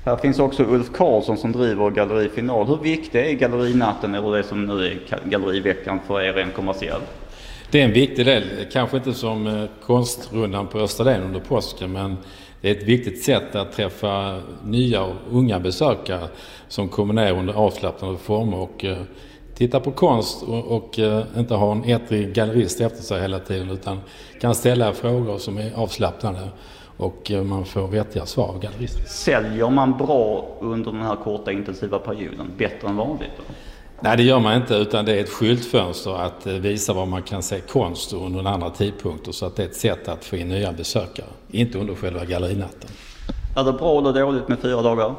Här finns också Ulf Karlsson som driver Galleri Final. Hur viktig är gallerinatten eller det som nu är galleriveckan för er rent kommersiellt? Det är en viktig del, kanske inte som konstrundan på Österlen under påsken, men det är ett viktigt sätt att träffa nya och unga besökare som kommer ner under avslappnade former och titta på konst och inte ha en ettrig gallerist efter sig hela tiden, utan kan ställa frågor som är avslappnade och man får vettiga svar av galleristen. Säljer man bra under den här korta intensiva perioden? Bättre än vanligt då? Nej, det gör man inte, utan det är ett skyltfönster att visa var man kan se konst under en andra tidpunkt, så att det är ett sätt att få in nya besökare, inte under själva gallerinatten. Är det bra eller dåligt med 4 dagar?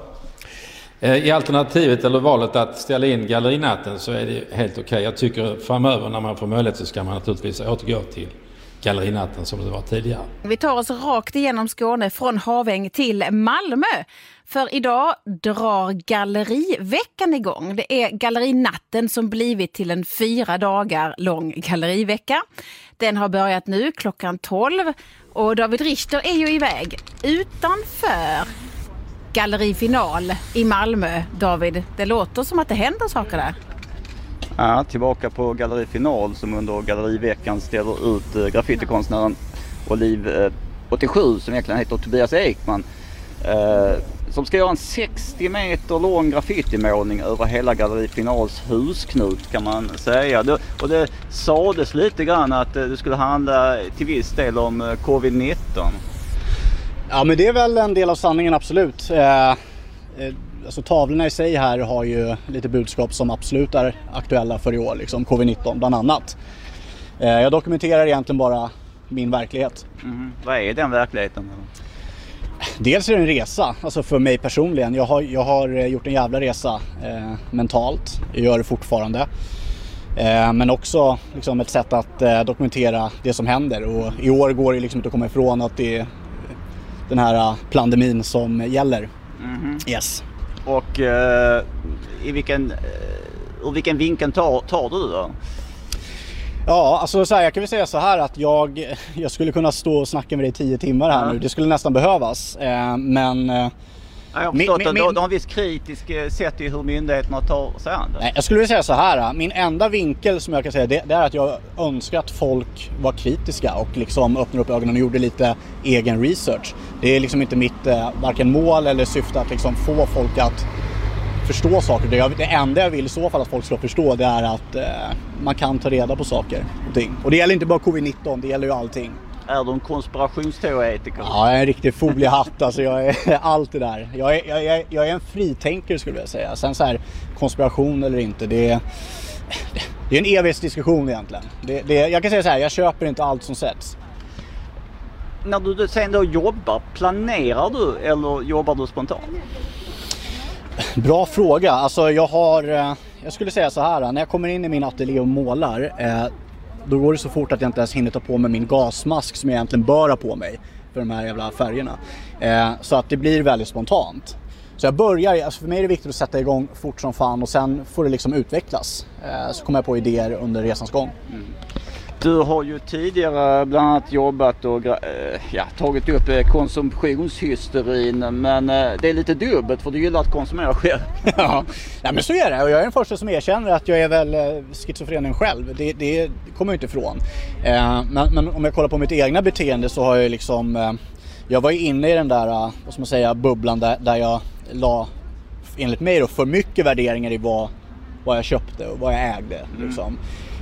I alternativet eller valet att ställa in gallerinatten så är det helt okej. Jag tycker framöver när man får möjlighet så ska man naturligtvis återgå till gallerinatten som det var tidigare. Vi tar oss rakt igenom Skåne från Haväng till Malmö. För idag drar galleriveckan igång. Det är gallerinatten som blivit till en 4 dagar lång gallerivecka. Den har börjat nu klockan 12 och David Richter är ju iväg utanför Galleri Final i Malmö. David, det låter som att det händer saker där. Ja, tillbaka på Galleri Final som under galleriveckan ställer ut graffitikonstnären Oliv 87 som egentligen heter Tobias Ekman. Som ska göra en 60 meter lång graffitimålning över hela Galleri Finals husknut kan man säga. Och det sades lite grann att det skulle handla till viss del om covid-19. Ja, men det är väl en del av sanningen, absolut. Alltså tavlorna i sig här har ju lite budskap som absolut är aktuella för i år, liksom covid-19 bland annat. Jag dokumenterar egentligen bara min verklighet. Vad är den verkligheten? Dels är det en resa, alltså för mig personligen. Jag har gjort en jävla resa mentalt, jag gör det fortfarande. Men också liksom ett sätt att dokumentera det som händer. Och i år går det liksom inte att komma ifrån att det är den här pandemin som gäller. Yes. Och ur vilken vinkel tar du då? Ja, alltså så här, jag kan väl säga så här att jag skulle kunna stå och snacka med dig 10 timmar här nu. Det skulle nästan behövas. Men jag har förstått att du har en viss kritisk sätt i hur myndigheterna tar sig an det. Nej, jag skulle vilja säga så här. Min enda vinkel som jag kan säga det är att jag önskar att folk var kritiska och liksom öppnar upp ögonen och gjorde lite egen research. Det är liksom inte mitt varken mål eller syfte att liksom få folk att förstå saker. Det enda jag vill i så fall att folk ska förstå det är att man kan ta reda på saker och ting. Och det gäller inte bara covid-19, det gäller ju allting. Är du en konspirationsteoretiker? Ja, jag är en riktig foliehatt. Alltså jag är allt det där. Jag är en fritänkare skulle jag säga. Sen så här, konspiration eller inte, det är en evighetsdiskussion egentligen. Jag kan säga så här, jag köper inte allt som sätts. När du sen då jobbar, planerar du eller jobbar du spontant? Bra fråga. Alltså jag skulle säga så här, när jag kommer in i min ateljé och målar, då går det så fort att jag inte ens hinner ta på mig min gasmask som jag egentligen bör ha på mig för de här jävla färgerna. Så att det blir väldigt spontant. Så jag börjar, alltså för mig är det viktigt att sätta igång fort som fan och sen får det liksom utvecklas. Så kommer jag på idéer under resans gång. Du har ju tidigare bland annat jobbat och tagit upp konsumtionshysterin, men det är lite dubbelt för du gillar att konsumera själv. Ja, men så är det. Och jag är den första som erkänner att jag är väl schizofrenen själv. Det kommer jag inte ifrån. Men om jag kollar på mitt egna beteende så har jag liksom... Jag var ju inne i den där, vad ska man säga, bubblan där jag la, enligt mig då, för mycket värderingar i vad jag köpte och vad jag ägde. Liksom.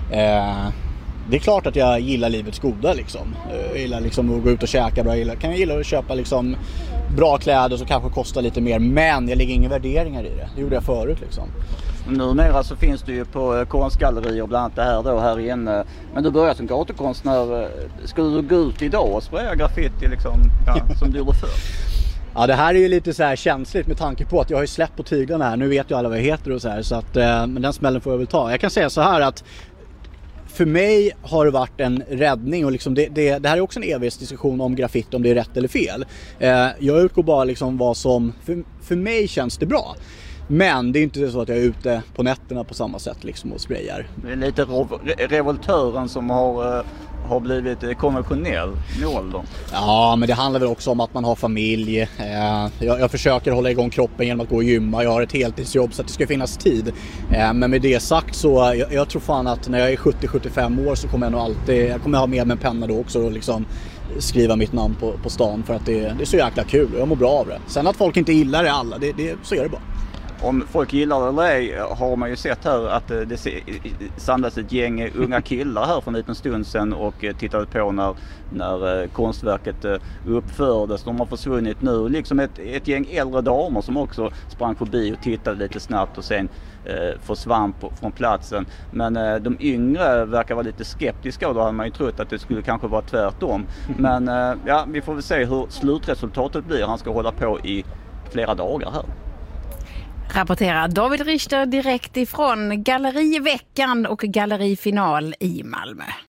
Det är klart att jag gillar livets goda liksom. Jag gillar liksom att gå ut och käka bra. Jag gillar att köpa liksom bra kläder som kanske kostar lite mer. Men jag lägger inga värderingar i det. Det gjorde jag förut liksom. Numera så finns det ju på konstgallerier bland annat det här då här inne. Men du börjar som gatukonstnär. Skulle du gå ut idag och spraya graffiti liksom, som du gjorde förr? Ja, det här är ju lite så här känsligt med tanke på att jag har ju släppt på tyglarna här. Nu vet ju alla vad jag heter och så här. Så att, men den smällen får jag väl ta. Jag kan säga så här att för mig har det varit en räddning och liksom det här är också en evighetsdiskussion om graffiti, om det är rätt eller fel. Jag utgår bara liksom vad som för mig känns det bra. Men det är inte så att jag är ute på nätterna på samma sätt liksom och sprayar. Det är lite revoltören som har har blivit konventionell med åldern? Ja, men det handlar väl också om att man har familj. Jag försöker hålla igång kroppen genom att gå och gymma. Jag har ett heltidsjobb så att det ska finnas tid. Men med det sagt så jag tror fan att när jag är 70-75 år så kommer jag nog alltid, jag kommer ha med mig en penna då också och liksom skriva mitt namn på stan för att det är så jäkla kul och jag mår bra av det. Sen att folk inte gillar det alla, så är det bara. Om folk gillar det eller ej har man ju sett här att det samlas ett gäng unga killar här för en liten stund sedan och tittade på när konstverket uppfördes. De har försvunnit nu. Liksom ett gäng äldre damer som också sprang förbi och tittade lite snabbt och sen försvann från platsen. Men de yngre verkar vara lite skeptiska och då hade man ju trott att det skulle kanske vara tvärtom. Men ja, vi får väl se hur slutresultatet blir. Han ska hålla på i flera dagar här. Rapporterar David Richter direkt ifrån Galleriveckan och Gallerifinal i Malmö.